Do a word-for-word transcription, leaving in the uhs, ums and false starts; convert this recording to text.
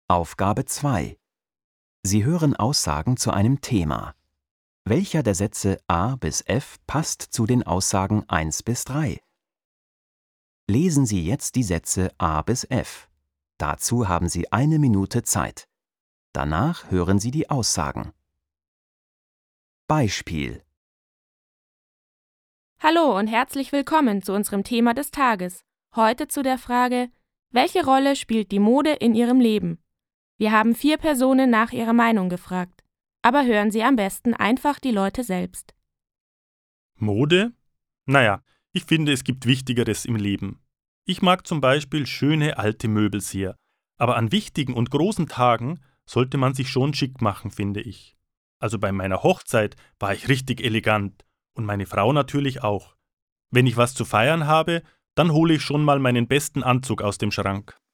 Aufgabe zwei. Sie hören Aussagen zu einem Thema. Welcher der Sätze A bis F passt zu den Aussagen eins bis drei? Lesen Sie jetzt die Sätze A bis F. Dazu haben Sie eine Minute Zeit. Danach hören Sie die Aussagen. Beispiel: Hallo und herzlich willkommen zu unserem Thema des Tages. Heute zu der Frage: Welche Rolle spielt die Mode in Ihrem Leben? Wir haben vier Personen nach ihrer Meinung gefragt. Aber hören Sie am besten einfach die Leute selbst. Mode? Naja, ich finde, es gibt Wichtigeres im Leben. Ich mag zum Beispiel schöne alte Möbel sehr, aber an wichtigen und großen Tagen sollte man sich schon schick machen, finde ich. Also bei meiner Hochzeit war ich richtig elegant und meine Frau natürlich auch. Wenn ich was zu feiern habe, dann hole ich schon mal meinen besten Anzug aus dem Schrank.